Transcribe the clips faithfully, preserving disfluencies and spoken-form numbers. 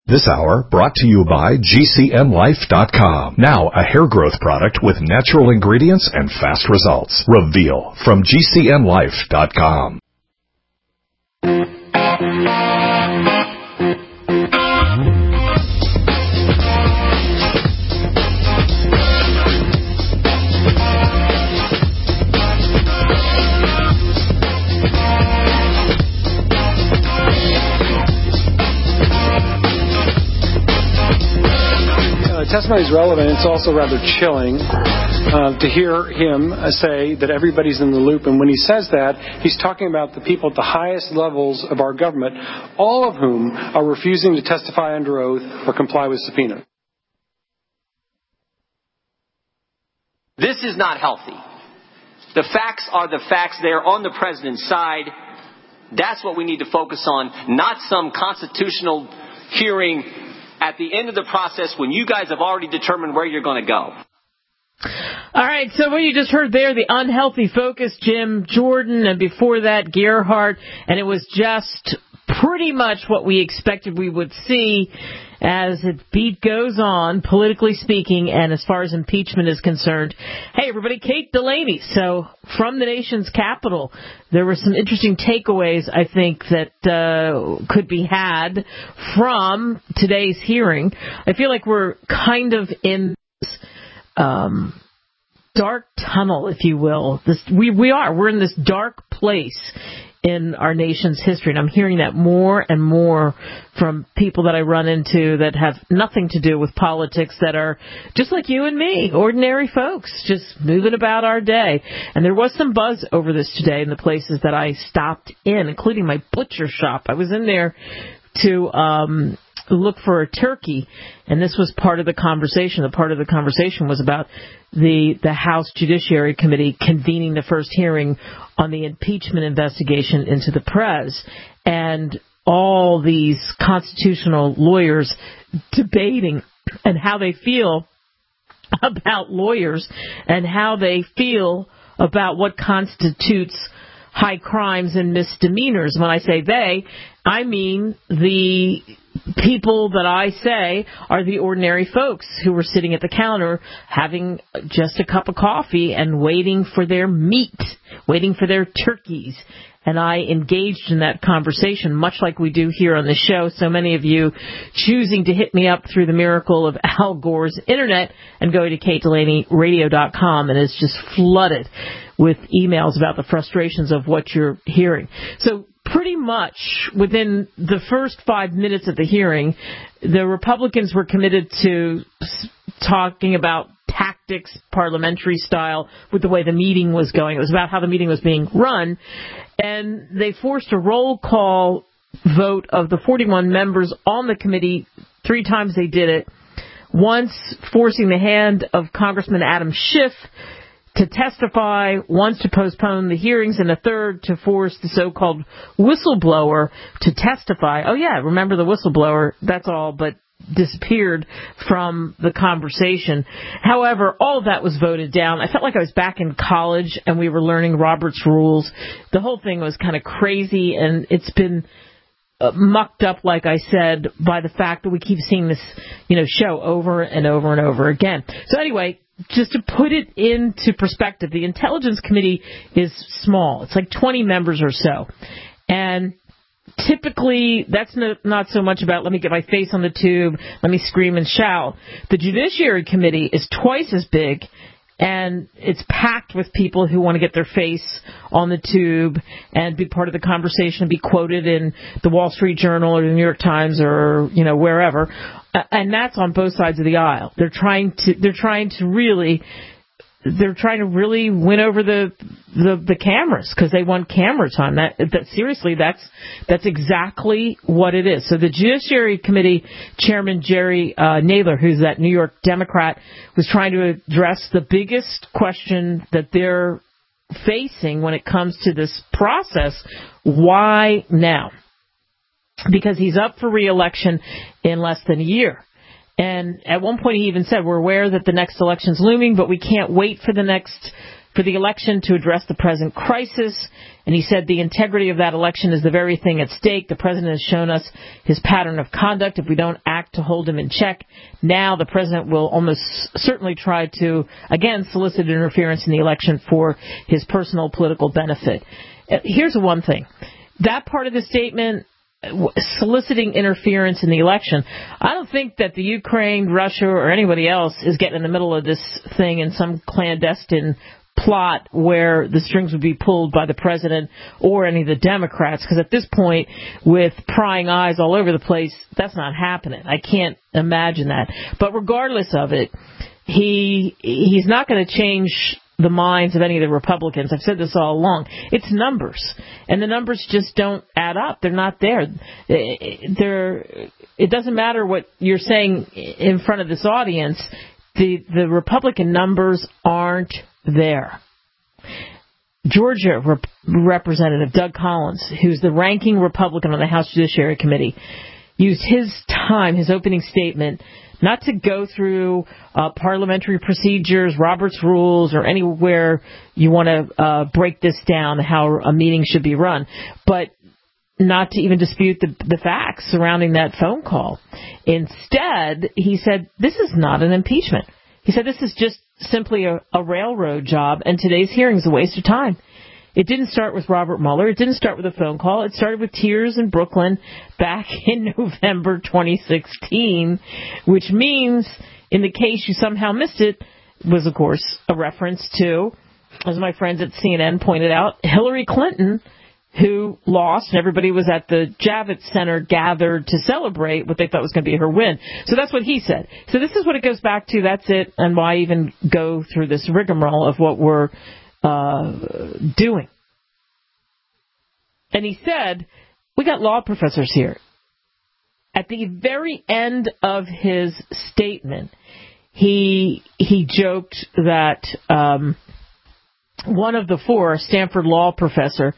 This hour brought to you by G C N Life dot com. Now a hair growth product with natural ingredients and fast results. Reveal from G C N Life dot com. Testimony is relevant. It's also rather chilling uh, to hear him uh, say that everybody's in the loop. And when he says that, he's talking about the people at the highest levels of our government, all of whom are refusing to testify under oath or comply with subpoena. This is not healthy. The facts are the facts. They are on the president's side. That's what we need to focus on, not some constitutional hearing at the end of the process when you guys have already determined where you're going to go. All right, so what you just heard there, the unhealthy focus, Jim Jordan, and before that, Gerhardt, and it was just pretty much what we expected we would see as the beat goes on, politically speaking, and as far as impeachment is concerned. Hey, everybody, Kate Delaney. So from the nation's capital, there were some interesting takeaways, I think, that uh, could be had from today's hearing. I feel like we're kind of in this um, dark tunnel, if you will. This, we, we are. We're in this dark place in our nation's history, and I'm hearing that more and more from people that I run into that have nothing to do with politics, that are just like you and me, ordinary folks, just moving about our day. And there was some buzz over this today in the places that I stopped in, including my butcher shop. I was in there to um look for a turkey, and this was part of the conversation. The part of the conversation was about the the House Judiciary Committee convening the first hearing on the impeachment investigation into the prez, and all these constitutional lawyers debating and how they feel about lawyers and how they feel about what constitutes high crimes and misdemeanors. When I say they, I mean the people that I say are the ordinary folks who were sitting at the counter having just a cup of coffee and waiting for their meat, waiting for their turkeys. And I engaged in that conversation, much like we do here on the show. So many of you choosing to hit me up through the miracle of Al Gore's internet and go to Kate Delaney Radio dot com, and it's just flooded with emails about the frustrations of what you're hearing. So pretty much within the first five minutes of the hearing, the Republicans were committed to talking about tactics, parliamentary style, with the way the meeting was going. It was about how the meeting was being run. And they forced a roll call vote of the forty-one members on the committee. Three times they did it. Once forcing the hand of Congressman Adam Schiff to testify, once to postpone the hearings, and a third to force the so-called whistleblower to testify. Oh, yeah, remember the whistleblower? That's all but disappeared from the conversation. However, all of that was voted down. I felt like I was back in college and we were learning Robert's Rules. The whole thing was kind of crazy, and it's been uh, mucked up, like I said, by the fact that we keep seeing this, you know, show over and over and over again. So anyway, just to put it into perspective, the Intelligence Committee is small. It's like twenty members or so. And typically, that's no, not so much about, let me get my face on the tube, let me scream and shout. The Judiciary Committee is twice as big, and it's packed with people who want to get their face on the tube and be part of the conversation and be quoted in the Wall Street Journal or the New York Times or, you know, wherever. And that's on both sides of the aisle. They're trying to, they're trying to really, they're trying to really win over the the, the cameras because they want camera time. That, that seriously, that's that's exactly what it is. So the Judiciary Committee Chairman Jerry uh, Nadler, who's that New York Democrat, was trying to address the biggest question that they're facing when it comes to this process. Why now? Because he's up for re-election in less than a year. And at one point he even said, we're aware that the next election's looming, but we can't wait for the next, for the election to address the present crisis. And he said the integrity of that election is the very thing at stake. The president has shown us his pattern of conduct. If we don't act to hold him in check. Now the president will almost certainly try to, again, solicit interference in the election for his personal political benefit. Here's the one thing. That part of the statement, soliciting interference in the election, I don't think that the Ukraine, Russia, or anybody else is getting in the middle of this thing in some clandestine plot where the strings would be pulled by the president or any of the Democrats, because at this point, with prying eyes all over the place, that's not happening. I can't imagine that. But regardless of it, he he's not going to change the minds of any of the Republicans. I've said this all along. It's numbers, and the numbers just don't add up. They're not there. They're, it doesn't matter what you're saying in front of this audience. The the Republican numbers aren't there. Georgia Rep- Representative Doug Collins, who's the ranking Republican on the House Judiciary Committee, used his time, his opening statement, not to go through uh, parliamentary procedures, Robert's Rules, or anywhere you want to uh, break this down, how a meeting should be run, but not to even dispute the, the facts surrounding that phone call. Instead, he said, this is not an impeachment. He said, this is just simply a, a railroad job, and today's hearing is a waste of time. It didn't start with Robert Mueller. It didn't start with a phone call. It started with tears in Brooklyn back in November twenty sixteen, which means, in the case you somehow missed it, was, of course, a reference to, as my friends at C N N pointed out, Hillary Clinton, who lost, and everybody was at the Javits Center gathered to celebrate what they thought was going to be her win. So that's what he said. So this is what it goes back to. That's it, and why even go through this rigmarole of what we're uh, doing. And he said, we got law professors here. At the very end of his statement, he he joked that um, one of the four, a Stanford law professor,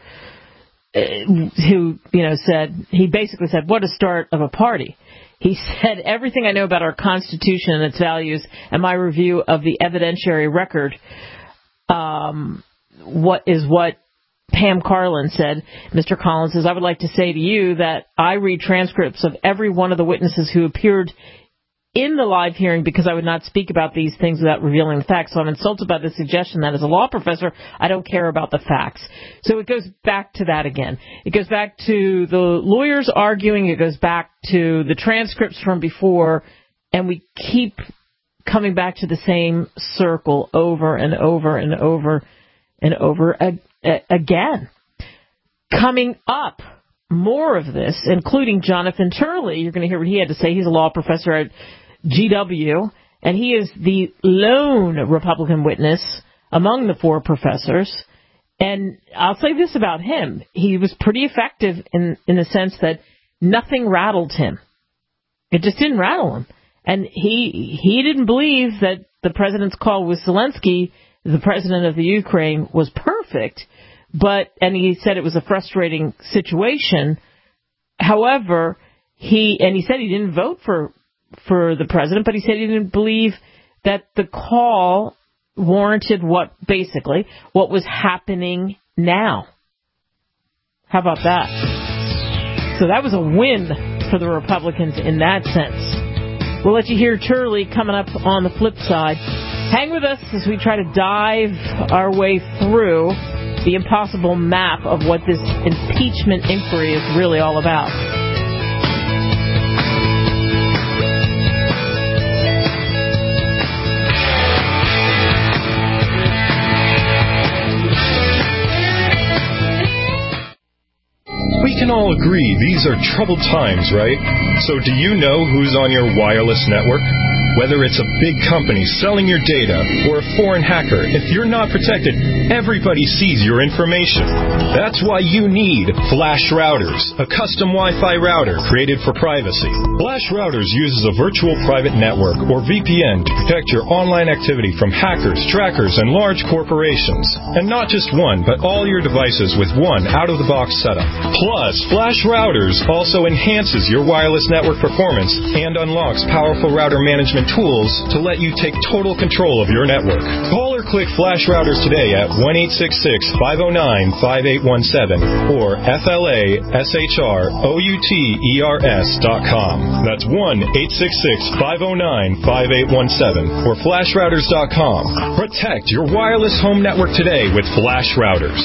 who, you know, said, he basically said, what a start of a party. He said, everything I know about our Constitution and its values and my review of the evidentiary record, um, what is what Pam Carlin said. Mister Collins says, I would like to say to you that I read transcripts of every one of the witnesses who appeared in the live hearing because I would not speak about these things without revealing the facts. So I'm insulted by the suggestion that as a law professor, I don't care about the facts. So it goes back to that again. It goes back to the lawyers arguing. It goes back to the transcripts from before. And we keep coming back to the same circle over and over and over and over again. Coming up, more of this, including Jonathan Turley. You're going to hear what he had to say. He's a law professor at G W, and he is the lone Republican witness among the four professors. And I'll say this about him. He was pretty effective in, in the sense that nothing rattled him. It just didn't rattle him. And he he didn't believe that the president's call with Zelensky, the president of the Ukraine, was perfect. But, and he said it was a frustrating situation. However, he, and he said he didn't vote for, for the president, but he said he didn't believe that the call warranted what, basically, what was happening now. How about that? So that was a win for the Republicans in that sense. We'll let you hear Turley coming up on the flip side. Hang with us as we try to dive our way through the impossible map of what this impeachment inquiry is really all about. We can all agree these are troubled times, right? So do you know who's on your wireless network? Whether it's a big company selling your data or a foreign hacker, if you're not protected, everybody sees your information. That's why you need Flash Routers, a custom Wi-Fi router created for privacy. Flash Routers uses a virtual private network, or V P N, to protect your online activity from hackers, trackers, and large corporations. And not just one, but all your devices with one out-of-the-box setup. Plus, Flash Routers also enhances your wireless network performance and unlocks powerful router management management tools to let you take total control of your network. Call or click Flash Routers today at one eight six six, five oh nine, five eight one seven or F L A S H R O U T E R S dot com. That's one eight six six, five oh nine, five eight one seven or flash routers dot com. Protect your wireless home network today with Flash Routers.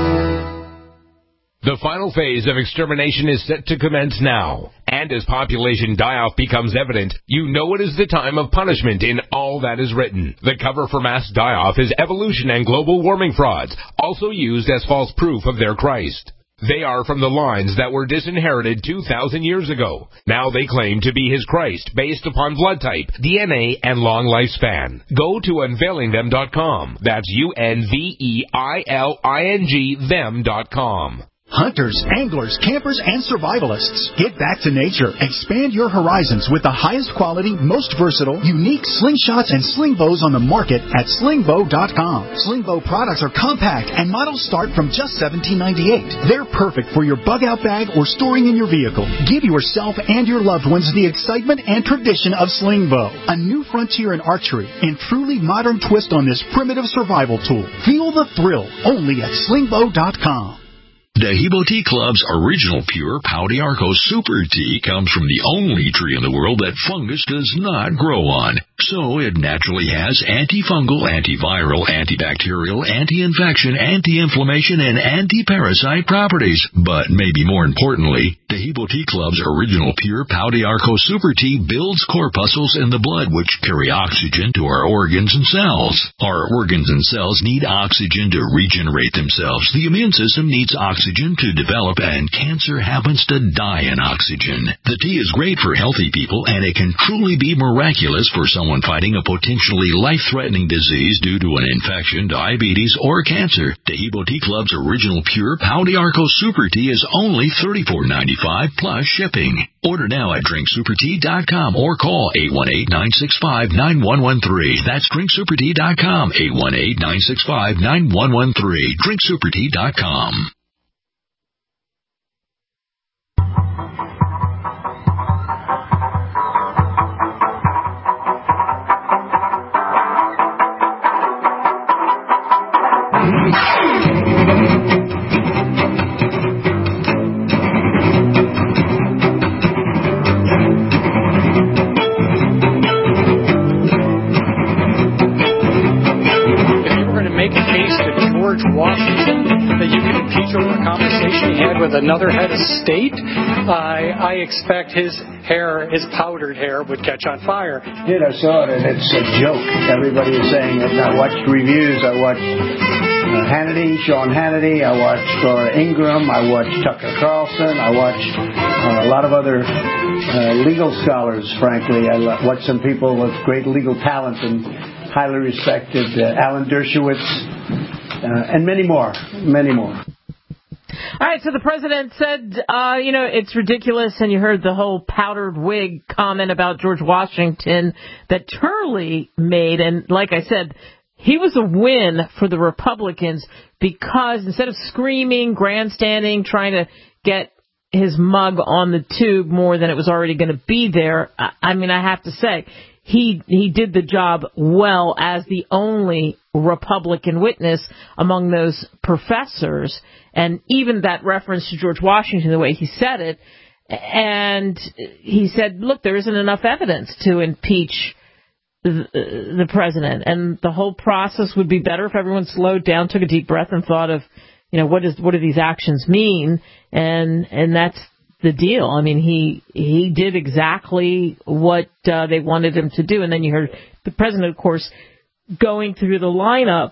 The final phase of extermination is set to commence now. And as population die-off becomes evident, you know it is the time of punishment in all that is written. The cover for mass die-off is evolution and global warming frauds, also used as false proof of their Christ. They are from the lines that were disinherited two thousand years ago. Now they claim to be his Christ based upon blood type, D N A, and long lifespan. Go to unveiling them dot com. That's U N V E I L I N G them dot com. Hunters, anglers, campers, and survivalists. Get back to nature. Expand your horizons with the highest quality, most versatile, unique slingshots and sling bows on the market at sling bow dot com. Sling bow products are compact and models start from just seventeen ninety-eight. They're perfect for your bug out bag or storing in your vehicle. Give yourself and your loved ones the excitement and tradition of sling bow, a new frontier in archery and truly modern twist on this primitive survival tool. Feel the thrill only at sling bow dot com. Dahibo Tea Club's original pure Pau d'Arco Super Tea comes from the only tree in the world that fungus does not grow on. So it naturally has antifungal, antiviral, antibacterial, anti-infection, anti-inflammation, and anti-parasite properties. But maybe more importantly, Dahibo Tea Club's original pure Pau d'Arco Super Tea builds corpuscles in the blood which carry oxygen to our organs and cells. Our organs and cells need oxygen to regenerate themselves. The immune system needs oxygen to develop, and cancer happens to die in oxygen. The tea is great for healthy people, and it can truly be miraculous for someone fighting a potentially life-threatening disease due to an infection, diabetes, or cancer. Dahibo Tea Club's original pure Pau d'Arco Super Tea is only thirty-four ninety-five plus shipping. Order now at drink super tea dot com or call eight one eight, nine six five, nine one one three. That's drink super tea dot com, eight one eight, nine six five, nine one one three. drink super tea dot com. Washington that you can impeach over a conversation he had with another head of state, I, I expect his hair, his powdered hair, would catch on fire. Did I saw it, and it's a joke. Everybody is saying it. And I watched reviews. I watched uh, Hannity, Sean Hannity. I watched Laura Ingraham. I watched Tucker Carlson. I watched uh, a lot of other uh, legal scholars, frankly. I watched some people with great legal talent and highly respected. Uh, Alan Dershowitz. Uh, and many more, many more. All right, so the president said, uh, you know, it's ridiculous, and you heard the whole powdered wig comment about George Washington that Turley made, and like I said, he was a win for the Republicans because instead of screaming, grandstanding, trying to get his mug on the tube more than it was already going to be there, I, I mean, I have to say, He he did the job well as the only Republican witness among those professors. And even that reference to George Washington, the way he said it, and he said, look, there isn't enough evidence to impeach the, the president. And the whole process would be better if everyone slowed down, took a deep breath, and thought of, you know, what is what do these actions mean? And and that's the deal. I mean, he he did exactly what uh, they wanted him to do. And then you heard the president, of course, going through the lineup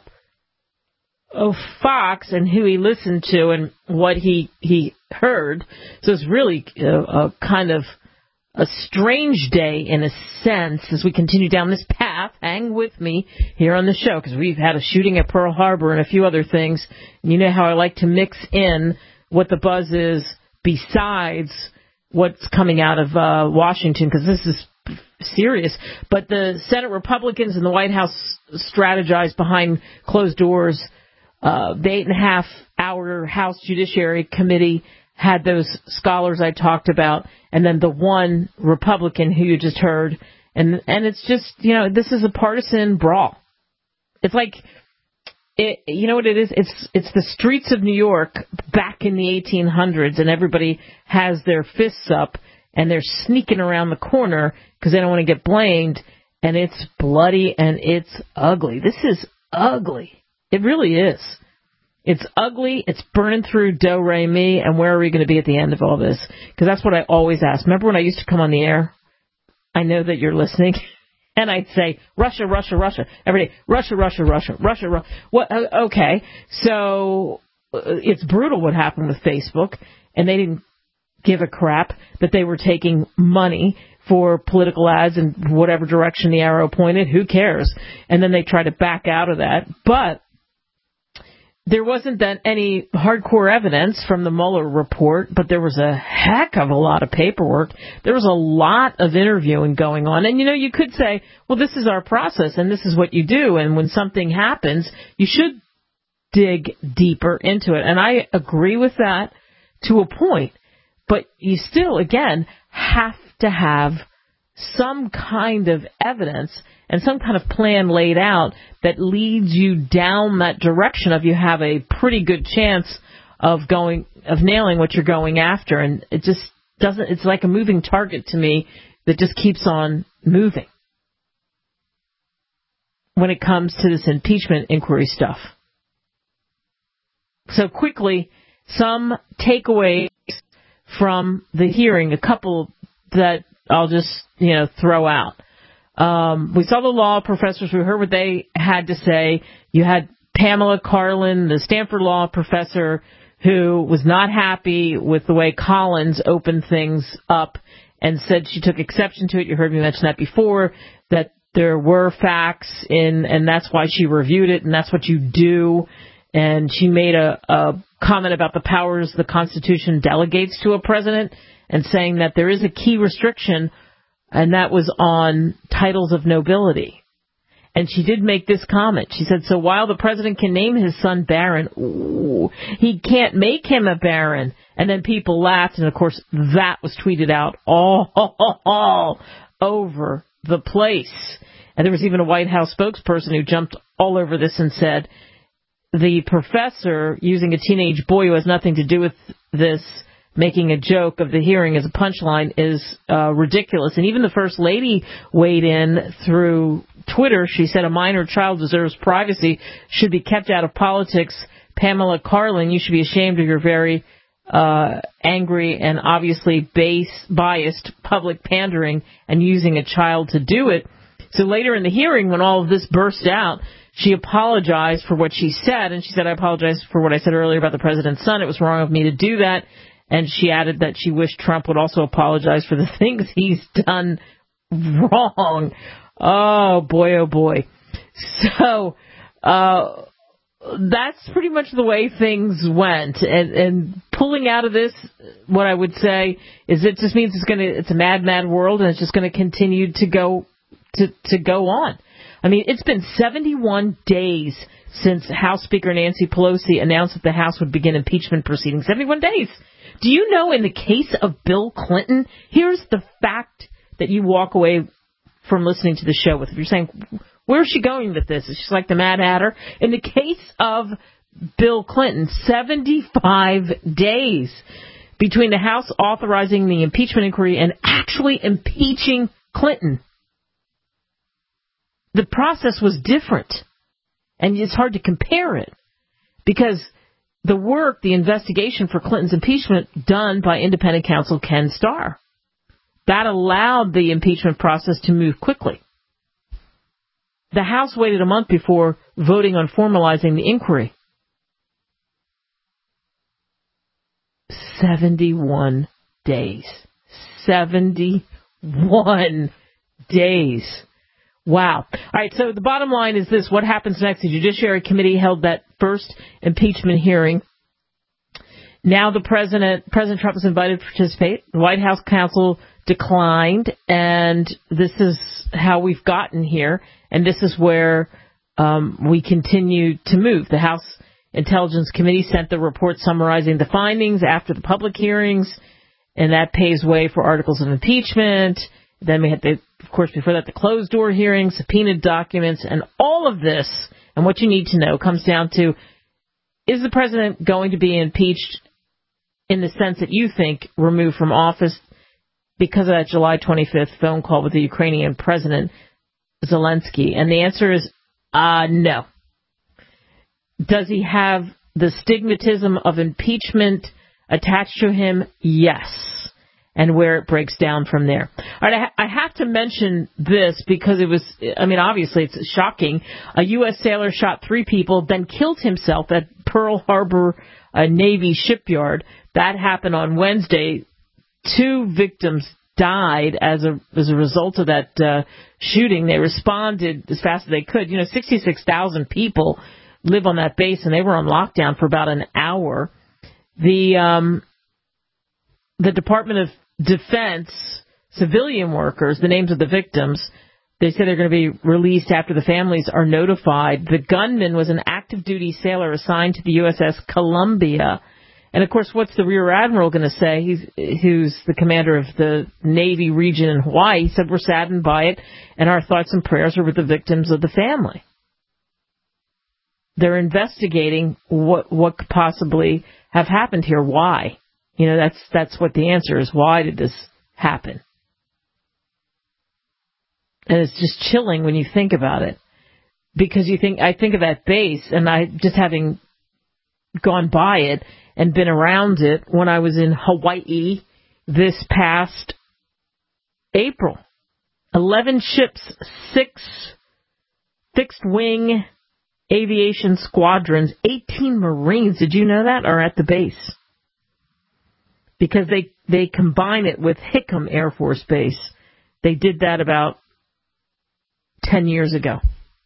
of Fox and who he listened to and what he he heard. So it's really a, a kind of a strange day in a sense as we continue down this path. Hang with me here on the show because we've had a shooting at Pearl Harbor and a few other things. And you know how I like to mix in what the buzz is besides what's coming out of uh, Washington, because this is serious. But the Senate Republicans and the White House strategized behind closed doors. Uh, the eight and a half hour House Judiciary Committee had those scholars I talked about, and then the one Republican who you just heard, And and it's just, you know, this is a partisan brawl. It's like, it, you know what it is? It's it's the streets of New York back in the eighteen hundreds, and everybody has their fists up, and they're sneaking around the corner because they don't want to get blamed, and it's bloody and it's ugly. This is ugly. It really is. It's ugly. It's burning through do, re, mi, and where are we going to be at the end of all this? Because that's what I always ask. Remember when I used to come on the air? I know that you're listening. And I'd say, Russia, Russia, Russia, every day. Russia, Russia, Russia, Russia, Russia. What? Okay, so it's brutal what happened with Facebook, and they didn't give a crap that they were taking money for political ads in whatever direction the arrow pointed. Who cares? And then they try to back out of that. But there wasn't then any hardcore evidence from the Mueller report, but there was a heck of a lot of paperwork. There was a lot of interviewing going on. And, you know, you could say, well, this is our process and this is what you do. And when something happens, you should dig deeper into it. And I agree with that to a point. But you still, again, have to have some kind of evidence and some kind of plan laid out that leads you down that direction of you have a pretty good chance of going, of nailing what you're going after. And it just doesn't, it's like a moving target to me that just keeps on moving when it comes to this impeachment inquiry stuff. So quickly, some takeaways from the hearing, a couple that I'll just, you know, throw out. Um, we saw the law professors. We heard what they had to say. You had Pamela Karlan, the Stanford law professor, who was not happy with the way Collins opened things up and said she took exception to it. You heard me mention that before, that there were facts in, and that's why she reviewed it, and that's what you do. And she made a, a comment about the powers the Constitution delegates to a president, and saying that there is a key restriction, and that was on titles of nobility. And she did make this comment. She said, so while the president can name his son Baron, ooh, he can't make him a baron. And then people laughed, and of course that was tweeted out all, all, all over the place. And there was even a White House spokesperson who jumped all over this and said, the professor using a teenage boy who has nothing to do with this, making a joke of the hearing as a punchline, is uh, ridiculous. And even the First Lady weighed in through Twitter. She said a minor child deserves privacy, should be kept out of politics. Pamela Karlan, you should be ashamed of your very uh, angry and obviously base, biased public pandering and using a child to do it. So later in the hearing, when all of this burst out, she apologized for what she said. And she said, I apologize for what I said earlier about the president's son. It was wrong of me to do that. And she added that she wished Trump would also apologize for the things he's done wrong. Oh, boy, oh, boy. So uh, that's pretty much the way things went. And, and pulling out of this, what I would say is it just means it's going to, it's a mad, mad world, and it's just going to continue to go to, to go on. I mean, it's been seventy-one days since House Speaker Nancy Pelosi announced that the House would begin impeachment proceedings. seventy-one days. Do you know, in the case of Bill Clinton, here's the fact that you walk away from listening to the show with. If you're saying, where's she going with this? Is she like the Mad Hatter? In the case of Bill Clinton, seventy-five days between the House authorizing the impeachment inquiry and actually impeaching Clinton. The process was different, and it's hard to compare it, because the work, the investigation for Clinton's impeachment done by independent counsel Ken Starr, that allowed the impeachment process to move quickly. The House waited a month before voting on formalizing the inquiry. seventy-one days. seventy-one days. Wow. All right, so the bottom line is this. What happens next? The Judiciary Committee held that first impeachment hearing. Now the president, President Trump is invited to participate. The White House counsel declined, and this is how we've gotten here, and this is where um, we continue to move. The House Intelligence Committee sent the report summarizing the findings after the public hearings, and that paves way for articles of impeachment. Then we had, the, of course, before that, the closed-door hearings, subpoenaed documents, and all of this, and what you need to know, comes down to, is the president going to be impeached in the sense that you think removed from office because of that July twenty-fifth phone call with the Ukrainian president, Zelensky? And the answer is uh, no. Does he have the stigmatism of impeachment attached to him? Yes. And where it breaks down from there. All right, I, ha- I have to mention this because it was, I mean, obviously it's shocking. A U S sailor shot three people, then killed himself at Pearl Harbor uh, Navy shipyard. That happened on Wednesday. Two victims died as a as a result of that uh, shooting. They responded as fast as they could. You know, sixty-six thousand people live on that base, and they were on lockdown for about an hour. The um, the Department of Defense civilian workers, the names of the victims, they say they're going to be released after the families are notified. The gunman was an active duty sailor assigned to the U S S Columbia. And of course, what's the Rear Admiral going to say? He's who's the commander of the Navy region in Hawaii. He said, we're saddened by it, and our thoughts and prayers are with the victims of the family. They're investigating what what could possibly have happened here. Why? You know, that's that's what the answer is. Why did this happen? And it's just chilling when you think about it. Because you think, I think of that base, and I just having gone by it and been around it when I was in Hawaii this past April. Eleven ships, six fixed-wing aviation squadrons, eighteen Marines, did you know that, are at the base? Because they, they combine it with Hickam Air Force Base. They did that about ten years ago.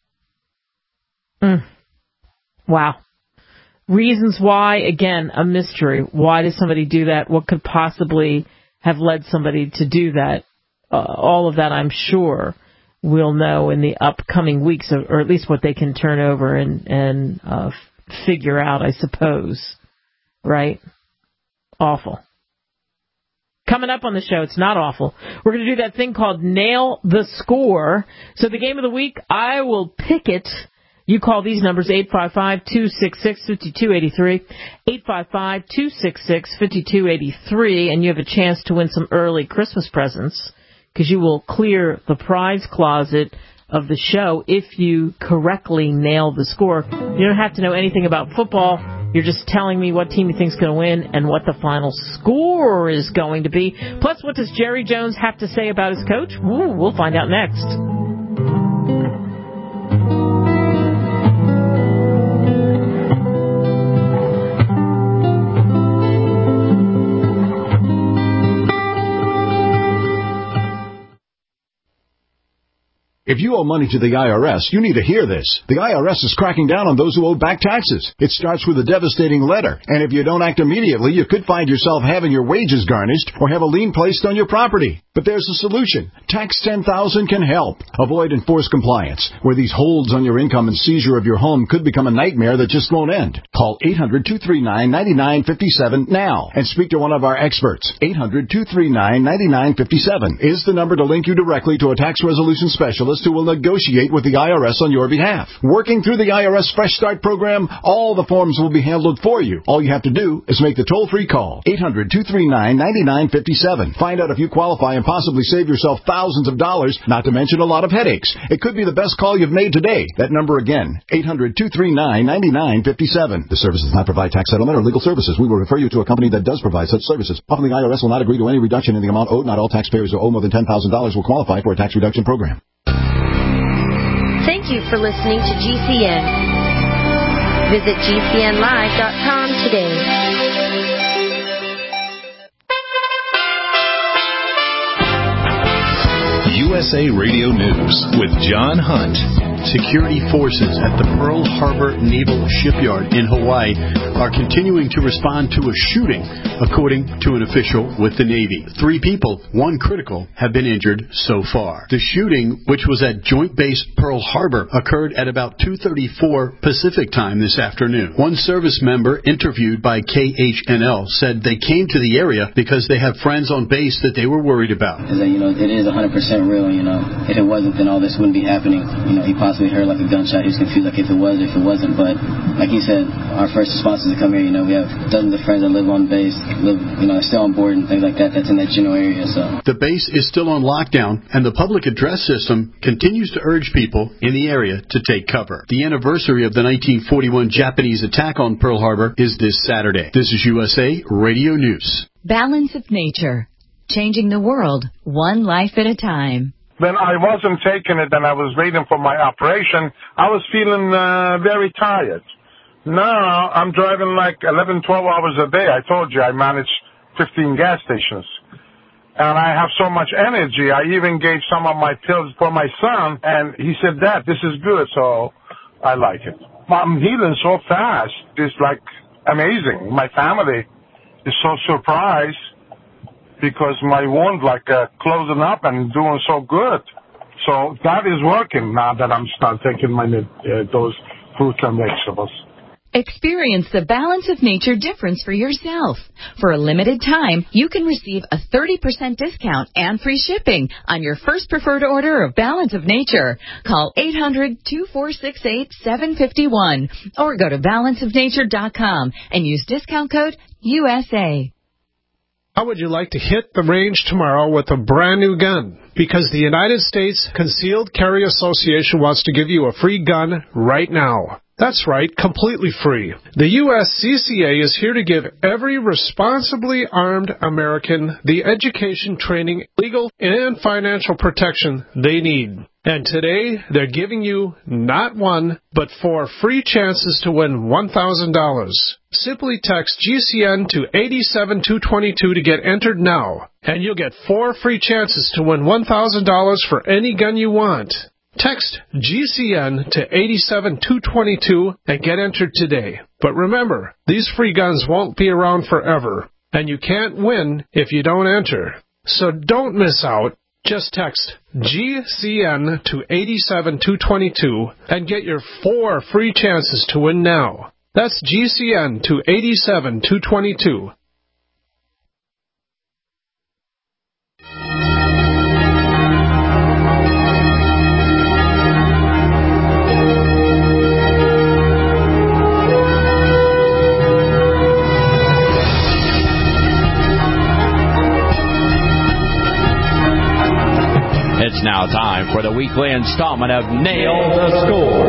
Mm. Wow. Reasons why, again, a mystery. Why did somebody do that? What could possibly have led somebody to do that? Uh, all of that, I'm sure, we'll know in the upcoming weeks, or, or at least what they can turn over and, and uh, f- figure out, I suppose. Right? Awful. Coming up on the show, it's not awful. We're going to do that thing called Nail the Score. So the game of the week, I will pick it. You call these numbers, eight five five, two six six, five two eight three, eight five five, two six six, five two eight three, and you have a chance to win some early Christmas presents because you will clear the prize closet of the show if you correctly nail the score. You don't have to know anything about football. You're just telling me what team you think is going to win and what the final score is going to be. Plus, what does Jerry Jones have to say about his coach? Ooh, we'll find out next. If you owe money to the I R S, you need to hear this. The I R S is cracking down on those who owe back taxes. It starts with a devastating letter, and if you don't act immediately, you could find yourself having your wages garnished or have a lien placed on your property. But there's a solution. Tax ten thousand can help. Avoid enforced compliance, where these holds on your income and seizure of your home could become a nightmare that just won't end. Call eight hundred, two three nine, nine nine five seven now and speak to one of our experts. eight hundred, two three nine, nine nine five seven is the number to link you directly to a tax resolution specialist who will negotiate with the I R S on your behalf. Working through the I R S Fresh Start program, all the forms will be handled for you. All you have to do is make the toll-free call. eight hundred, two three nine, nine nine five seven. Find out if you qualify and possibly save yourself thousands of dollars, not to mention a lot of headaches. It could be the best call you've made today. That number again, eight hundred, two three nine, nine nine five seven. The service does not provide tax settlement or legal services. We will refer you to a company that does provide such services. Often the I R S will not agree to any reduction in the amount owed. Not all taxpayers who owe more than ten thousand dollars will qualify for a tax reduction program. Thank you for listening to G C N. Visit G C N live dot com today. U S A Radio News with John Hunt. security forces at the Pearl Harbor Naval Shipyard in Hawaii are continuing to respond to a shooting, according to an official with the Navy. Three people, one critical, have been injured so far. The shooting, which was at Joint Base Pearl Harbor, occurred at about two thirty-four Pacific time this afternoon. One service member interviewed by K H N L said they came to the area because they have friends on base that they were worried about. Is that, you know, it is one hundred percent real, you know. If it wasn't, then all this wouldn't be happening. You know, he possibly heard like a gunshot. He was confused like if it was or if it wasn't. But like he said, our first response is to come here. You know, we have dozens of friends that live on base, live, you know, still on board and things like that. That's in that general area. So the base is still on lockdown, and the public address system continues to urge people in the area to take cover. The anniversary of the nineteen forty-one Japanese attack on Pearl Harbor is this Saturday. This is U S A Radio News. Balance of Nature. Changing the world, one life at a time. When I wasn't taking it and I was waiting for my operation, I was feeling uh, very tired. Now I'm driving like eleven, twelve hours a day. I told you I manage fifteen gas stations. And I have so much energy. I even gave some of my pills for my son, and he said, Dad, this is good, so I like it. I'm healing so fast. It's like amazing. My family is so surprised because my wound like uh, closing up and doing so good. So that is working now that I'm start taking my uh, those fruits and vegetables. Experience the Balance of Nature difference for yourself. For a limited time, you can receive a thirty percent discount and free shipping on your first preferred order of Balance of Nature. Call eight hundred, two four six eight, seven five one or go to balance of nature dot com and use discount code U S A. How would you like to hit the range tomorrow with a brand new gun? Because the United States Concealed Carry Association wants to give you a free gun right now. That's right, completely free. The U S C C A is here to give every responsibly armed American the education, training, legal, and financial protection they need. And today, they're giving you not one, but four free chances to win one thousand dollars. Simply text G C N to eight seven two two two to get entered now, and you'll get four free chances to win one thousand dollars for any gun you want. Text G C N to eight seven two two two and get entered today. But remember, these free guns won't be around forever, and you can't win if you don't enter. So don't miss out. Just text G C N to eight seven two two two and get your four free chances to win now. That's G C N to eight seven two two two. It's now time for the weekly installment of Nail the Score.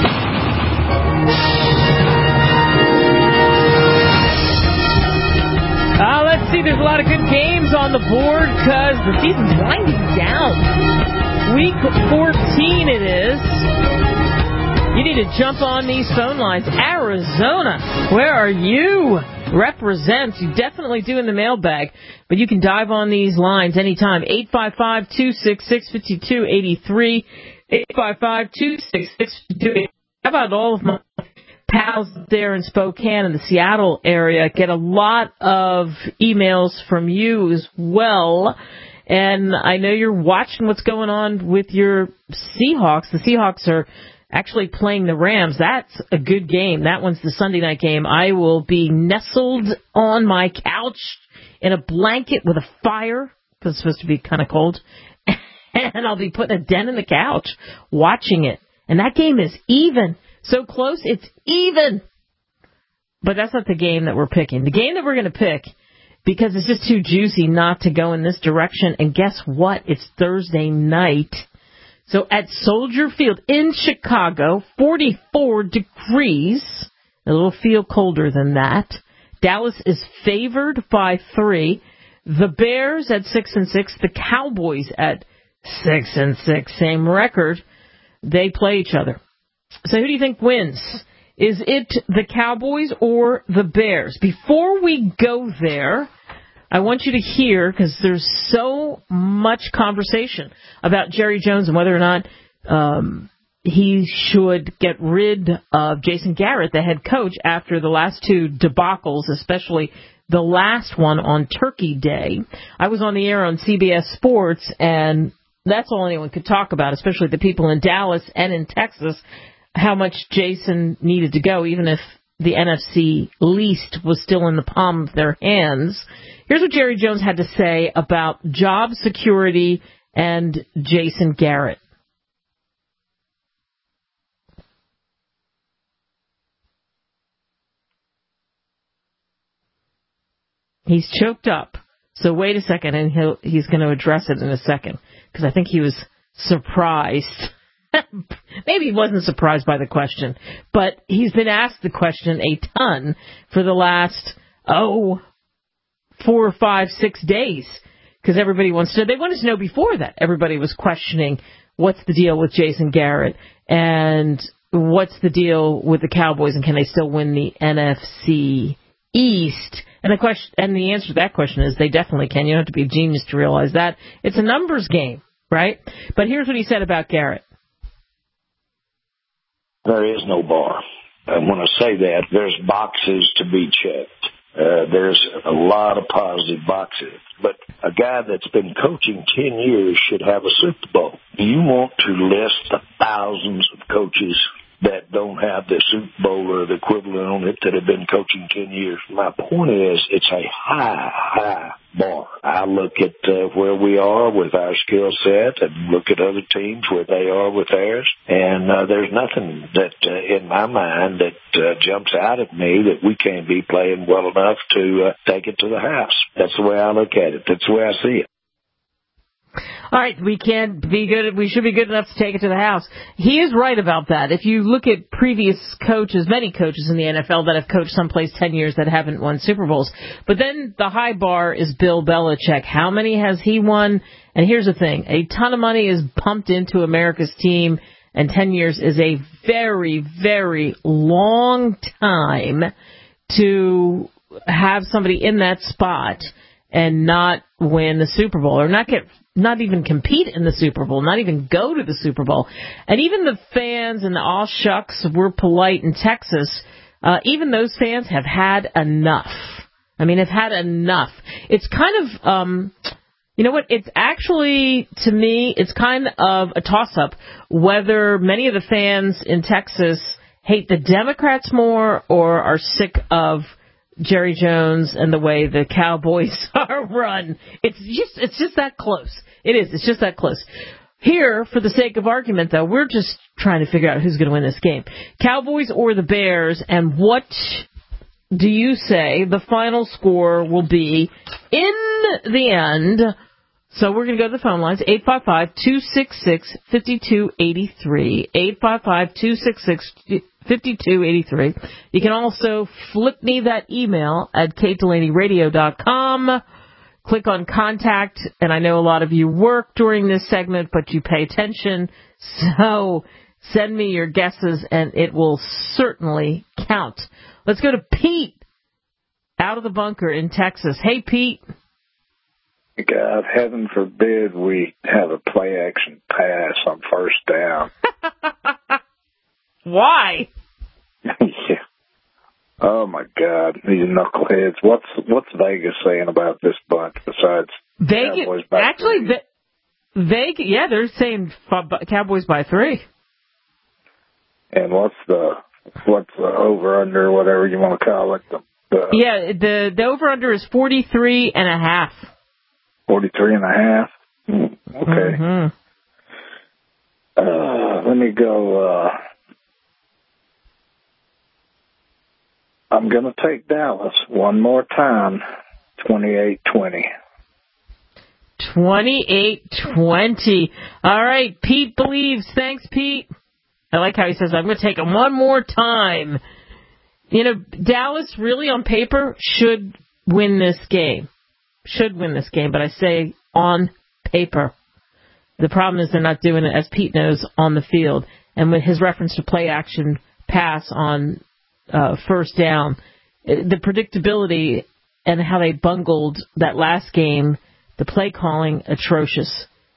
Uh, let's see, there's a lot of good games on the board because the season's winding down. Week fourteen it is. You need to jump on these phone lines. Arizona, where are you? Represents. You definitely do in the mailbag, but you can dive on these lines anytime. eight five five, two six six, five two eight three. eight five five, two six six, five two eight three. How about all of my pals there in Spokane and the Seattle area? Get a lot of emails from you as well. And I know you're watching what's going on with your Seahawks. The Seahawks are actually playing the Rams. That's a good game. That one's the Sunday night game. I will be nestled on my couch in a blanket with a fire, because it's supposed to be kind of cold, and I'll be putting a dent in the couch watching it. And that game is even. So close, it's even. But that's not the game that we're picking. The game that we're going to pick, because it's just too juicy not to go in this direction, and guess what? It's Thursday night. So at Soldier Field in Chicago, forty-four degrees. It'll feel colder than that. Dallas is favored by three. The Bears at six and six. The Cowboys at six and six. Same record. They play each other. So who do you think wins? Is it the Cowboys or the Bears? Before we go there, I want you to hear, because there's so much conversation about Jerry Jones and whether or not um, he should get rid of Jason Garrett, the head coach, after the last two debacles, especially the last one on Turkey Day. I was on the air on C B S Sports, and that's all anyone could talk about, especially the people in Dallas and in Texas, how much Jason needed to go, even if the N F C least was still in the palm of their hands. Here's what Jerry Jones had to say about job security and Jason Garrett. He's choked up, so wait a second, and he'll, he's going to address it in a second, because I think he was surprised. Maybe he wasn't surprised by the question, but he's been asked the question a ton for the last, oh, four, five, six days, because everybody wants to, they wanted to know before that. Everybody was questioning, what's the deal with Jason Garrett, and what's the deal with the Cowboys, and can they still win the N F C East? And the question, and the answer to that question is they definitely can. You don't have to be a genius to realize that. It's a numbers game, right? But here's what he said about Garrett. There is no bar. And when I say that, there's boxes to be checked. Uh, there's a lot of positive boxes. But a guy that's been coaching ten years should have a Super Bowl. Do you want to list the thousands of coaches that don't have the Super Bowl or the equivalent on it that have been coaching ten years? My point is, it's a high, high bar. I look at uh, where we are with our skill set and look at other teams where they are with theirs, and uh, there's nothing that, uh, in my mind, that uh, jumps out at me that we can't be playing well enough to uh, take it to the house. That's the way I look at it. That's the way I see it. All right, we can't be good. We should be good enough to take it to the house. He is right about that. If you look at previous coaches, many coaches in the N F L that have coached someplace ten years that haven't won Super Bowls. But then the high bar is Bill Belichick. How many has he won? And here's the thing. A ton of money is pumped into America's team, and ten years is a very, very long time to have somebody in that spot and not win the Super Bowl, or not get, not even compete in the Super Bowl, not even go to the Super Bowl. And even the fans and the all shucks, we're polite in Texas, uh, even those fans have had enough. I mean, have had enough. It's kind of, um, you know what, it's actually, to me, it's kind of a toss-up whether many of the fans in Texas hate the Democrats more or are sick of Jerry Jones and the way the Cowboys are run. It's just it's just that close. It is. It's just that close. Here, for the sake of argument, though, we're just trying to figure out who's going to win this game. Cowboys or the Bears, and what do you say the final score will be in the end? So we're going to go to the phone lines, eight five five, two six six, five two eight three, eight five five, two six six, five two eight three. You can also flip me that email at kate delaney radio dot com. Click on contact, and I know a lot of you work during this segment, but you pay attention, so send me your guesses, and it will certainly count. Let's go to Pete out of the bunker in Texas. Hey, Pete. God, heaven forbid we have a play-action pass on first down. Why? Yeah. Oh, my God, these knuckleheads. What's what's Vegas saying about this bunch besides Vegas? Cowboys by Actually, three? Ve- Vegas, yeah, they're saying Cowboys by three. And what's the what's the over-under, whatever you want to call it? The, the, yeah, the, the over-under is forty-three and a half. forty-three and a half? Hmm, okay. Mm-hmm. Uh, let me go. Uh, I'm going to take Dallas one more time, twenty-eight twenty. twenty-eight twenty. All right, Pete believes. Thanks, Pete. I like how he says, I'm going to take him one more time. You know, Dallas really on paper should win this game. Should win this game, but I say on paper. The problem is they're not doing it, as Pete knows, on the field. And with his reference to play action pass on uh, first down, the predictability and how they bungled that last game, the play calling, atrocious.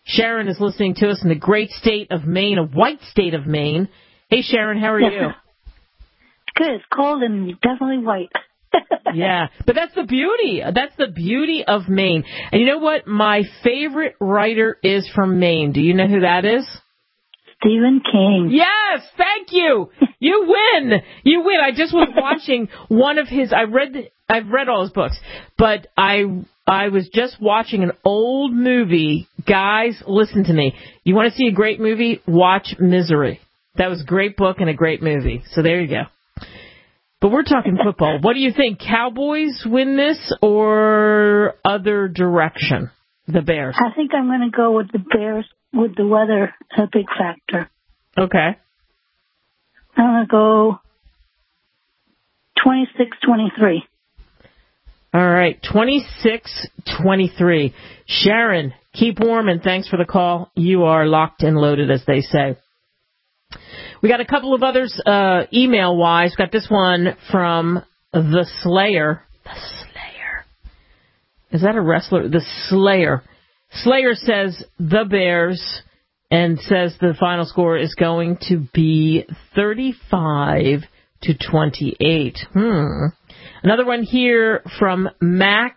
Sharon is listening to us in the great state of Maine, a white state of Maine. Hey, Sharon, how are Yes. you? Good. It's cold and definitely white. Yeah, but that's the beauty. That's the beauty of Maine. And you know what? My favorite writer is from Maine. Do you know who that is? Stephen King. Yes, thank you. You win. You win. I just was watching one of his. I read. I've read all his books, but I I was just watching an old movie. Guys, listen to me. You want to see a great movie? Watch Misery. That was a great book and a great movie. So there you go. But we're talking football. What do you think? Cowboys win this or other direction? The Bears. I think I'm going to go with the Bears with the weather a big factor. Okay. I'm going to go twenty-six twenty-three. All right, twenty-six twenty-three. Sharon, keep warm and thanks for the call. You are locked and loaded, as they say. We got a couple of others uh, email-wise. Got this one from The Slayer. The Slayer. Is that a wrestler? The Slayer. Slayer says the Bears and says the final score is going to be thirty-five to twenty-eight. Hmm. Another one here from Mac,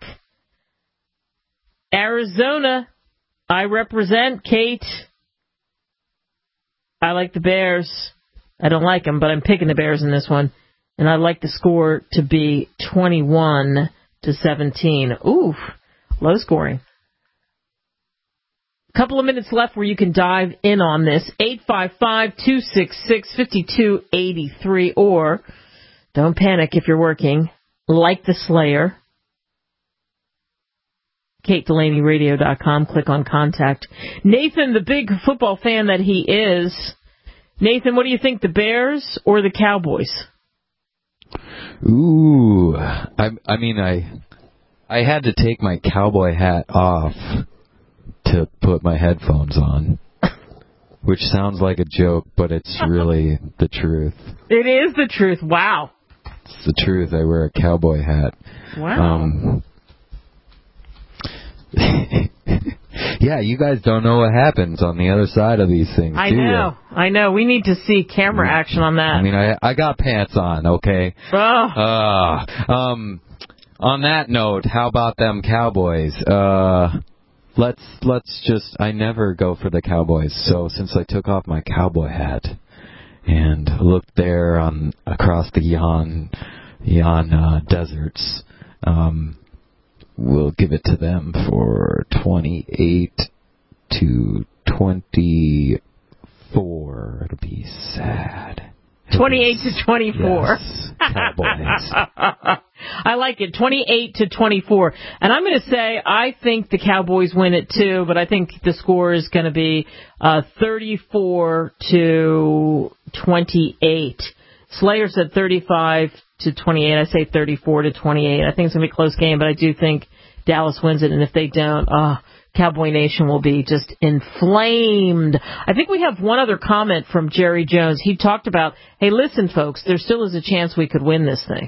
Arizona. I represent Kate. I like the Bears. I don't like them, but I'm picking the Bears in this one. And I'd like the score to be twenty-one to seventeen. Ooh, low scoring. A couple of minutes left where you can dive in on this. eight five five, two six six, five two eight three. Or, don't panic if you're working, like the Slayer. Kate Delaney Radio dot com. Click on contact. Nathan, the big football fan that he is. Nathan, what do you think, the Bears or the Cowboys? Ooh, I, I mean, I, I had to take my cowboy hat off to put my headphones on, which sounds like a joke, but it's really the truth. It is the truth. Wow. It's the truth. I wear a cowboy hat. Wow. Um, yeah, you guys don't know what happens on the other side of these things, I do know. you? I know. We need to see camera action on that. I mean, I I got pants on, okay? Oh. Uh, um, on that note, how about them Cowboys? Uh, let's let's just. I never go for the Cowboys, so since I took off my cowboy hat and looked there on across the yon yon uh, deserts, um, we'll give it to them for twenty-eight to twenty-four. It'll be sad. twenty-eight to twenty-four. Yes, Cowboys. I like it. twenty-eight to twenty-four. And I'm going to say I think the Cowboys win it too, but I think the score is going to be uh, thirty-four to twenty-eight. Slayer said thirty-five to twenty-eight. I say thirty-four to twenty-eight. I think it's going to be a close game, but I do think Dallas wins it. And if they don't, uh, Cowboy Nation will be just inflamed. I think we have one other comment from Jerry Jones. He talked about, hey, listen, folks, there still is a chance we could win this thing.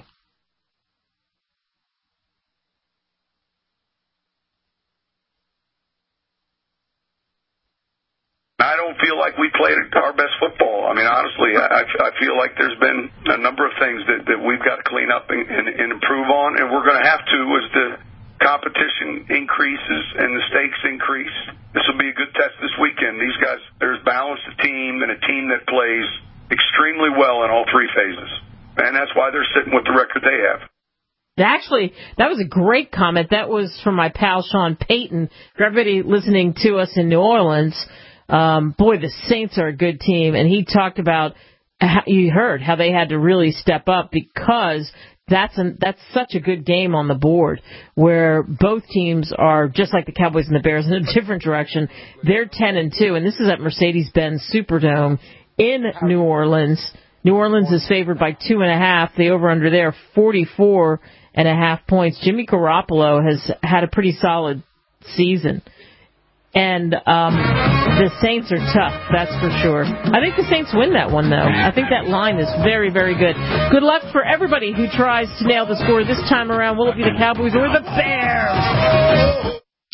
I don't feel like we played our best football. I mean, honestly, I, I feel like there's been a number of things that, that we've got to clean up and, and, and improve on, and we're going to have to as the competition increases and the stakes increase. This will be a good test this weekend. These guys, there's balanced a team and a team that plays extremely well in all three phases, and that's why they're sitting with the record they have. Actually, that was a great comment. That was from my pal Sean Payton. For everybody listening to us in New Orleans, um, boy, the Saints are a good team. And he talked about, how, you heard how they had to really step up because that's an, that's such a good game on the board where both teams are just like the Cowboys and the Bears in a different direction. They're ten and two, and this is at Mercedes-Benz Superdome in New Orleans. New Orleans is favored by two and a half. The over-under there, forty-four and a half points. Jimmy Garoppolo has had a pretty solid season. And um, the Saints are tough, that's for sure. I think the Saints win that one, though. I think that line is very, very good. Good luck for everybody who tries to nail the score this time around. Will it be the Cowboys or the Bears?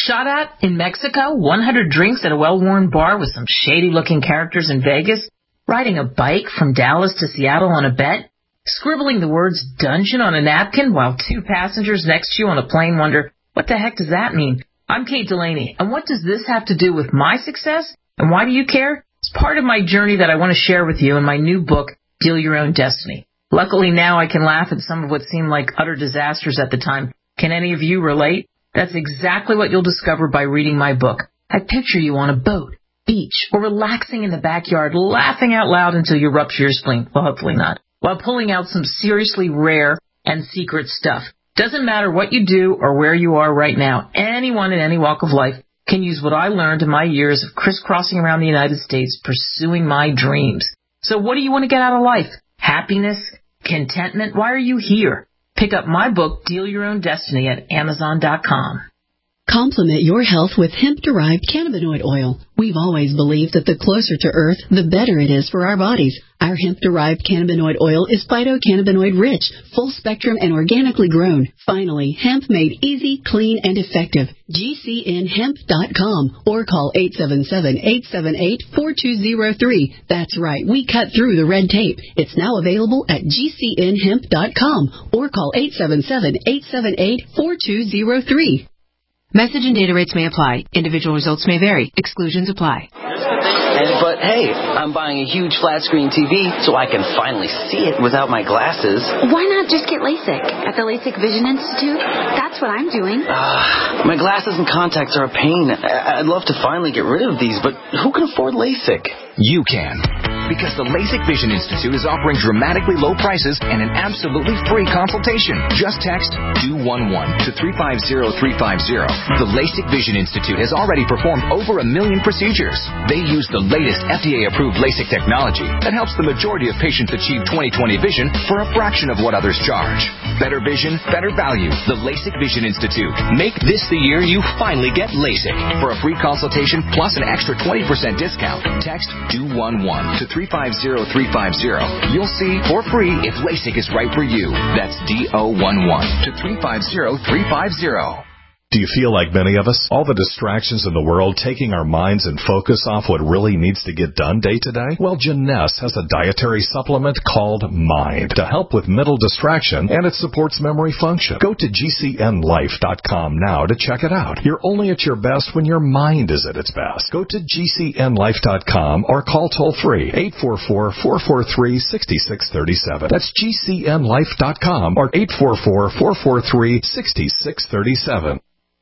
Shot at in Mexico, one hundred drinks at a well-worn bar with some shady-looking characters in Vegas, riding a bike from Dallas to Seattle on a bet, scribbling the words dungeon on a napkin while two passengers next to you on a plane wonder, what the heck does that mean? I'm Kate Delaney, and what does this have to do with my success? And why do you care? It's part of my journey that I want to share with you in my new book, Deal Your Own Destiny. Luckily now I can laugh at some of what seemed like utter disasters at the time. Can any of you relate? That's exactly what you'll discover by reading my book. I picture you on a boat, beach, or relaxing in the backyard, laughing out loud until you rupture your spleen. Well, hopefully not. While pulling out some seriously rare and secret stuff. Doesn't matter what you do or where you are right now. Anyone in any walk of life can use what I learned in my years of crisscrossing around the United States pursuing my dreams. So what do you want to get out of life? Happiness? Contentment? Why are you here? Pick up my book, Deal Your Own Destiny, at Amazon dot com. Complement your health with hemp-derived cannabinoid oil. We've always believed that the closer to Earth, the better it is for our bodies. Our hemp-derived cannabinoid oil is phytocannabinoid rich, full spectrum, and organically grown. Finally, hemp made easy, clean, and effective. G C N hemp dot com or call eight seven seven, eight seven eight, four two zero three. That's right, we cut through the red tape. It's now available at G C N hemp dot com or call eight seven seven, eight seven eight, four two zero three. Message and data rates may apply. Individual results may vary. Exclusions apply. And, but hey, I'm buying a huge flat screen T V so I can finally see it without my glasses. Why not just get LASIK at the LASIK Vision Institute? That's what I'm doing. Uh, my glasses and contacts are a pain. I'd love to finally get rid of these, but who can afford LASIK? You can. Because the LASIK Vision Institute is offering dramatically low prices and an absolutely free consultation. Just text two one one to three five zero three five zero. The LASIK Vision Institute has already performed over a million procedures. They use the latest F D A-approved LASIK technology that helps the majority of patients achieve twenty twenty vision for a fraction of what others charge. Better vision, better value. The LASIK Vision Institute. Make this the year you finally get LASIK. For a free consultation plus an extra twenty percent discount, text two one one to three five zero three five zero. You'll see for free if LASIK is right for you. That's D O one one to three five zero three five zero. Do you feel like many of us? All the distractions in the world taking our minds and focus off what really needs to get done day to day? Well, Jeunesse has a dietary supplement called Mind to help with mental distraction, and it supports memory function. Go to G C N life dot com now to check it out. You're only at your best when your mind is at its best. Go to G C N life dot com or call toll-free eight four four, four four three, six six three seven. That's G C N life dot com or eight four four, four four three, six six three seven.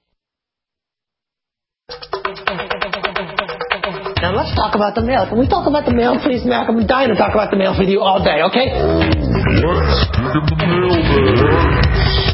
Now let's talk about the mail. Can we talk about the mail, please, Mac? I'm dying to talk about the mail with you all day, okay? Let's get in the mailbag.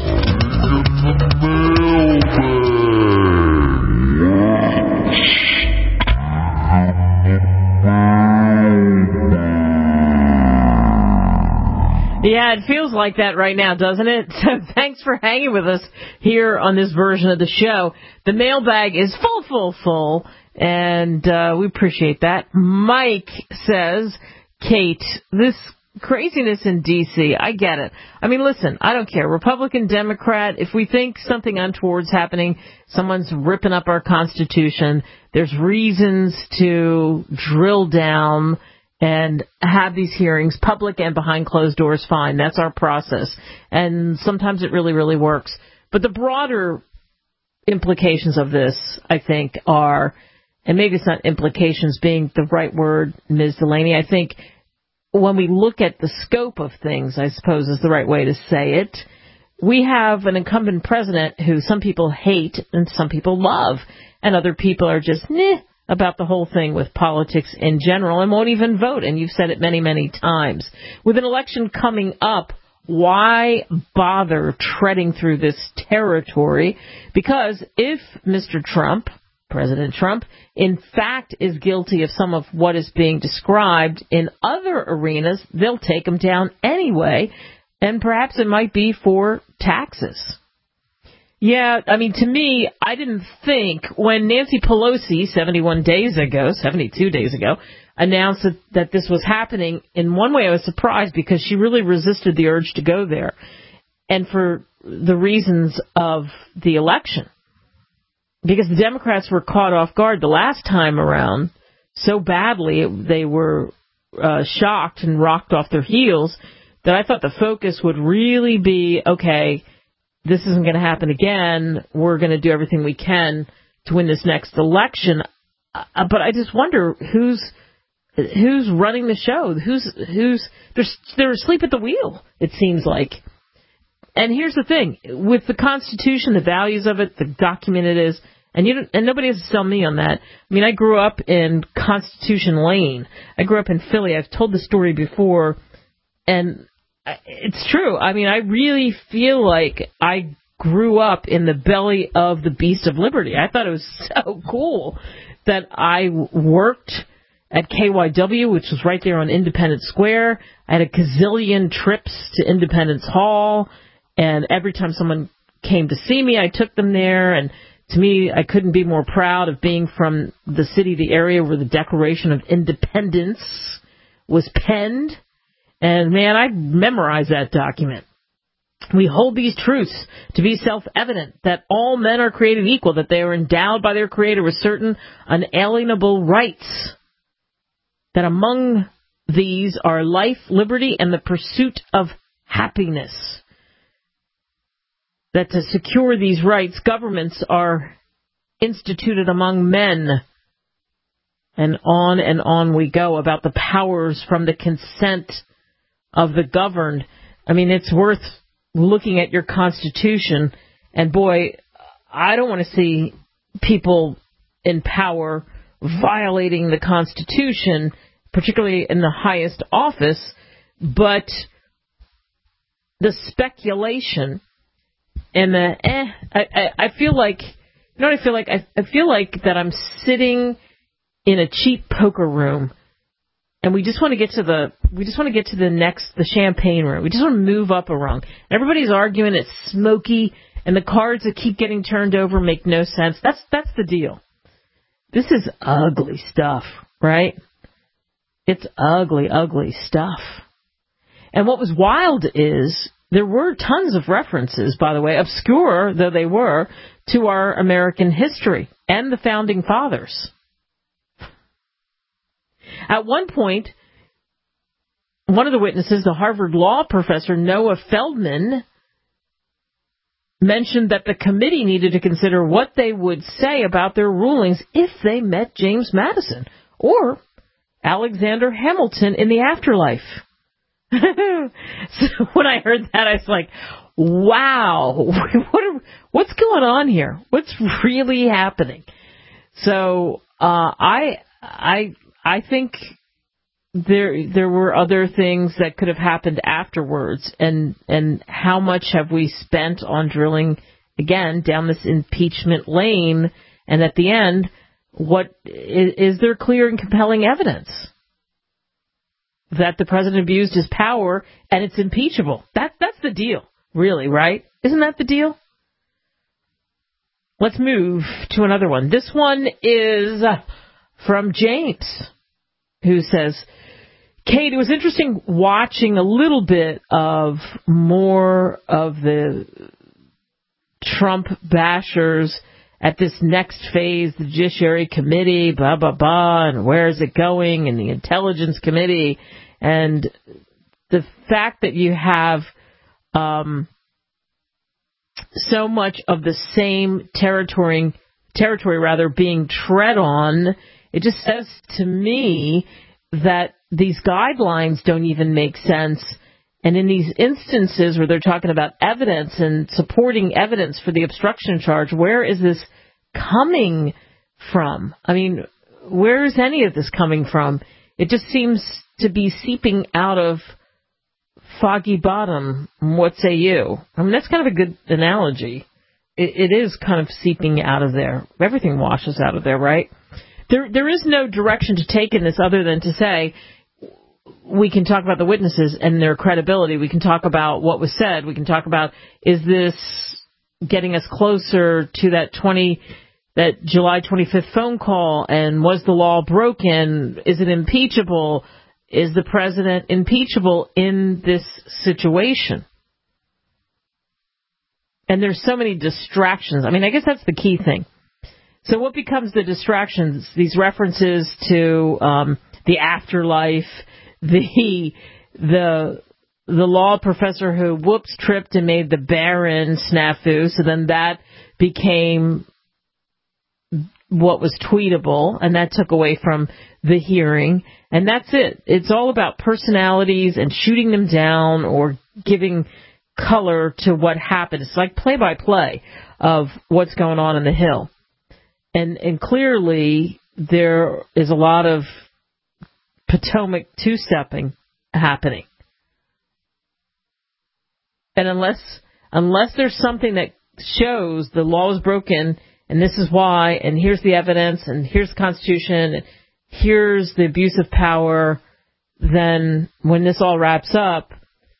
Yeah, it feels like that right now, doesn't it? So thanks for hanging with us here on this version of the show. The mailbag is full, full, full, and uh, we appreciate that. Mike says, Kate, this craziness in D C, I get it. I mean, listen, I don't care. Republican, Democrat, if we think something untoward's happening, someone's ripping up our Constitution, there's reasons to drill down and have these hearings, public and behind closed doors, fine. That's our process. And sometimes it really, really works. But the broader implications of this, I think, are, and maybe it's not implications being the right word, Miz Delaney, I think when we look at the scope of things, I suppose is the right way to say it, we have an incumbent president who some people hate and some people love, and other people are just, meh, about the whole thing with politics in general and won't even vote. And you've said it many, many times. With an election coming up, why bother treading through this territory? Because if Mister Trump, President Trump, in fact is guilty of some of what is being described in other arenas, they'll take him down anyway. And perhaps it might be for taxes. Yeah, I mean, to me, I didn't think when Nancy Pelosi, seventy-one days ago, seventy-two days ago, announced that, that this was happening, in one way I was surprised because she really resisted the urge to go there. And for the reasons of the election. because the Democrats were caught off guard the last time around so badly, they were uh, shocked and rocked off their heels, that I thought the focus would really be, okay, this isn't going to happen again. We're going to do everything we can to win this next election. Uh, but I just wonder who's who's running the show. Who's who's they're, they're asleep at the wheel, it seems like. And here's the thing. With the Constitution, the values of it, the document it is, and you don't, and nobody has to sell me on that. I mean, I grew up in Constitution Lane. I grew up in Philly. I've told the story before, and it's true. I mean, I really feel like I grew up in the belly of the Beast of Liberty. I thought it was so cool that I worked at K Y W, which was right there on Independence Square. I had a gazillion trips to Independence Hall, and every time someone came to see me, I took them there. And to me, I couldn't be more proud of being from the city, the area where the Declaration of Independence was penned. And, man, I memorized that document. We hold these truths to be self-evident, that all men are created equal, that they are endowed by their Creator with certain unalienable rights, that among these are life, liberty, and the pursuit of happiness. That to secure these rights, governments are instituted among men. And on and on we go about the powers from the consent of the governed. I mean, it's worth looking at your Constitution, and boy, I don't want to see people in power violating the Constitution, particularly in the highest office, but the speculation and the eh, I, I, I feel like, you know what I feel like? I, I feel like that I'm sitting in a cheap poker room, and we just want to get to the we just want to get to the next the champagne room. We just want to move up a rung. Everybody's arguing, it's smoky, and the cards that keep getting turned over make no sense. That's that's the deal. This is ugly stuff, right? It's ugly, ugly stuff. And what was wild is there were tons of references, by the way, obscure though they were, to our American history and the Founding Fathers. At one point, one of the witnesses, the Harvard law professor Noah Feldman, mentioned that the committee needed to consider what they would say about their rulings if they met James Madison or Alexander Hamilton in the afterlife. So when I heard that, I was like, wow, what are, what's going on here? What's really happening? So uh, I I I think there there were other things that could have happened afterwards, and and how much have we spent on drilling again down this impeachment lane? And at the end, what is, is there clear and compelling evidence that the president abused his power and it's impeachable? That that's the deal, really, right? Isn't that the deal? Let's move to another one. This one is from James, who says, Kate, it was interesting watching a little bit of more of the Trump bashers at this next phase, the Judiciary Committee, blah, blah, blah, and where is it going, and the Intelligence Committee, and the fact that you have um, so much of the same territory, territory rather, being tread on, it just says to me that these guidelines don't even make sense. And in these instances where they're talking about evidence and supporting evidence for the obstruction charge, where is this coming from? I mean, where is any of this coming from? It just seems to be seeping out of Foggy Bottom. What say you? I mean, that's kind of a good analogy. It, it is kind of seeping out of there. Everything washes out of there, right? There, there is no direction to take in this other than to say, we can talk about the witnesses and their credibility. We can talk about what was said. We can talk about, is this getting us closer to that twenty, that July twenty-fifth phone call? And was the law broken? Is it impeachable? Is the president impeachable in this situation? And there's so many distractions. I mean, I guess that's the key thing. So what becomes the distractions? These references to um, the afterlife, the the the law professor who whoops tripped and made the Barron snafu. So then that became what was tweetable, and that took away from the hearing. And that's it. It's all about personalities and shooting them down or giving color to what happened. It's like play-by-play of what's going on in the Hill. And and clearly there is a lot of Potomac two-stepping happening. And unless unless there's something that shows the law is broken and this is why, and here's the evidence, and here's the Constitution, and here's the abuse of power, then when this all wraps up,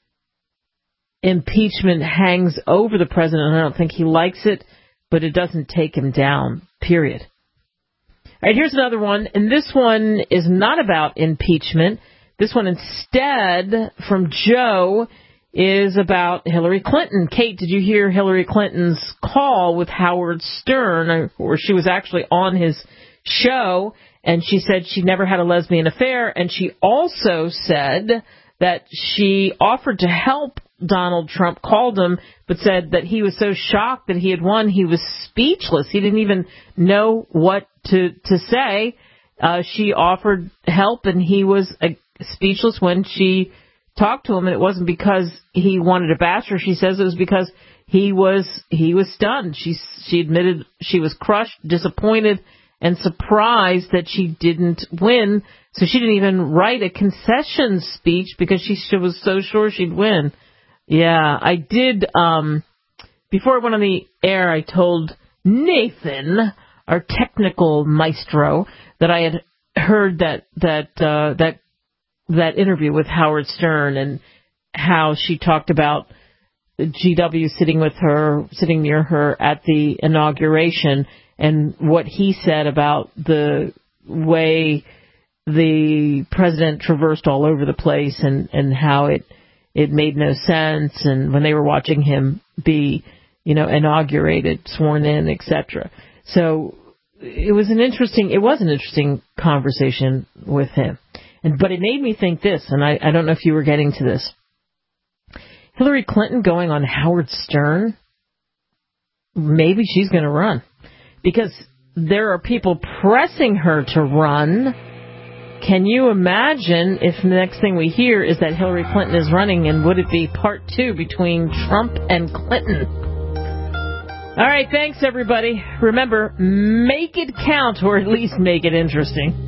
impeachment hangs over the president. I don't think he likes it, but it doesn't take him down, period. All right, here's another one, and this one is not about impeachment. This one instead, from Joe, is about Hillary Clinton. Kate, did you hear Hillary Clinton's call with Howard Stern, or she was actually on his show, and she said she never had a lesbian affair, and she also said that she offered to help Donald Trump, called him, but said that he was so shocked that he had won, he was speechless. He didn't even know what to, to say. Uh, she offered help, and he was uh, speechless when she talked to him, and it wasn't because he wanted to bash her. She says it was because he was he was stunned. She she admitted she was crushed, disappointed, and surprised that she didn't win. So she didn't even write a concession speech because she, she was so sure she'd win. Yeah, I did. Um, before I went on the air, I told Nathan, our technical maestro, that I had heard that that uh, that. that interview with Howard Stern and how she talked about G W sitting with her, sitting near her at the inauguration, and what he said about the way the president traversed all over the place and, and how it, it made no sense, and when they were watching him be, you know, inaugurated, sworn in, et cetera. So it was an interesting, it was an interesting conversation with him. And, but it made me think this, and I, I don't know if you were getting to this. Hillary Clinton going on Howard Stern, maybe she's going to run. Because there are people pressing her to run. Can you imagine if the next thing we hear is that Hillary Clinton is running, and would it be part two between Trump and Clinton? All right, thanks, everybody. Remember, make it count, or at least make it interesting.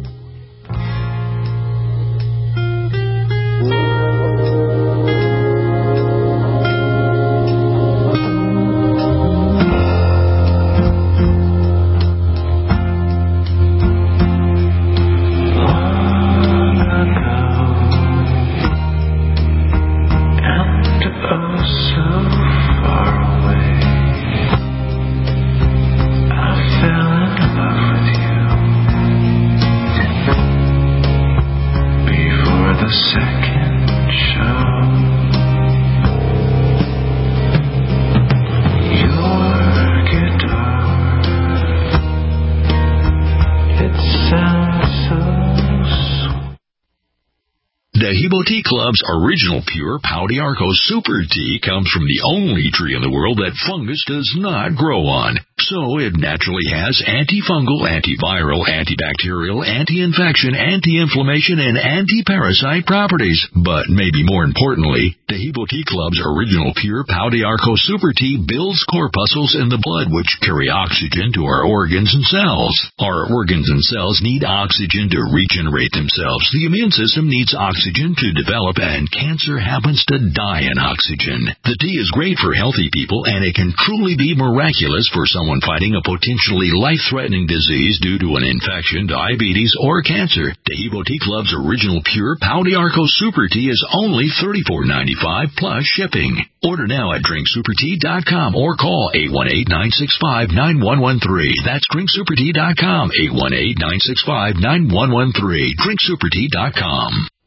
Hebo Tea Club's original pure Pau d'Arco Super Tea comes from the only tree in the world that fungus does not grow on. So it naturally has antifungal, antiviral, antibacterial, anti-infection, anti-inflammation, and anti-parasite properties. But maybe more importantly, the Hebo Tea Club's original pure Pau d'Arco Super Tea builds corpuscles in the blood which carry oxygen to our organs and cells. Our organs and cells need oxygen to regenerate themselves. The immune system needs oxygen to develop, and cancer happens to die in oxygen. The tea is great for healthy people, and it can truly be miraculous for someone fighting a potentially life-threatening disease due to an infection, diabetes, or cancer. The Hebo Tea Club's original pure Pau d'Arco Super Tea is only thirty-four ninety-five plus shipping. Order now at drink super tea dot com or call eight one eight, nine six five, nine one one three. That's drink super tea dot com, eight one eight, nine six five, nine one one three. drink super tea dot com.